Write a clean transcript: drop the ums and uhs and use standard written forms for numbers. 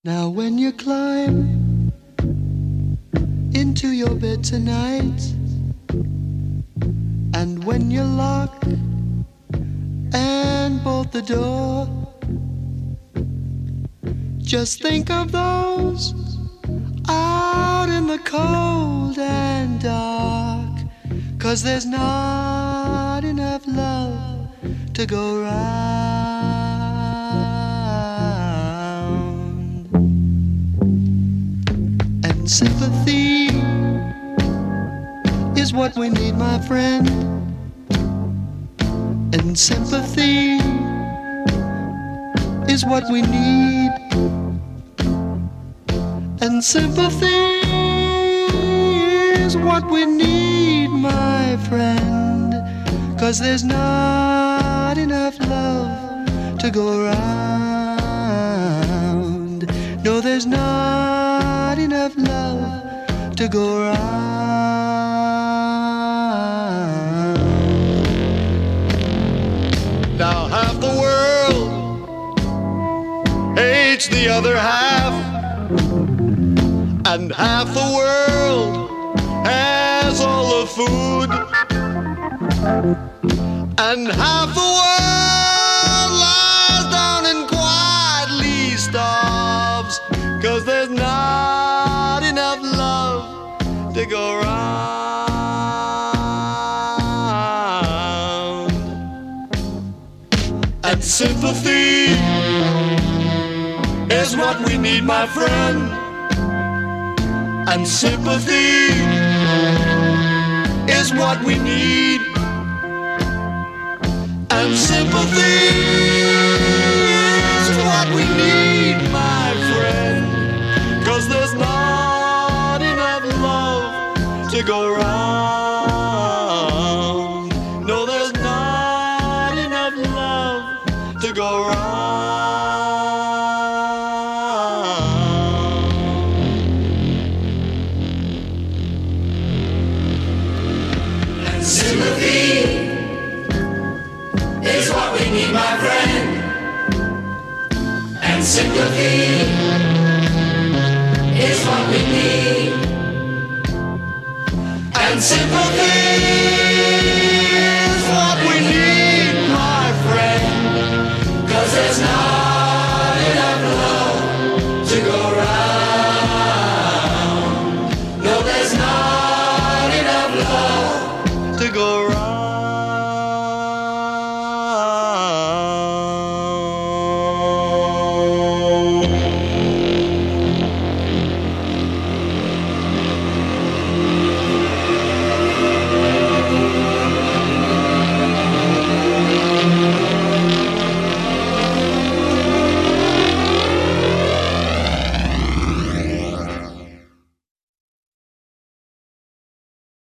Now when you climb into your bed tonight, and when you lock and bolt the door, just think of those out in the cold and dark, 'cause there's not enough love to go round. And sympathy is what we need, my friend. And sympathy is what we need. And sympathy is what we need, my friend, 'cause there's not enough love to go round. No, there's not enough love to go round. Now half the world hates the other half, and half the world has all the food, and half the world lies down and quietly starves, 'cause there's not enough love to go round. And sympathy is what we need, my friend. And sympathy is what we need. And sympathy is what we need, my friend, 'cause there's not enough love to go round. No, there's not enough love to go round. Sympathy is what we need, my friend. And sympathy is what we need. And sympathy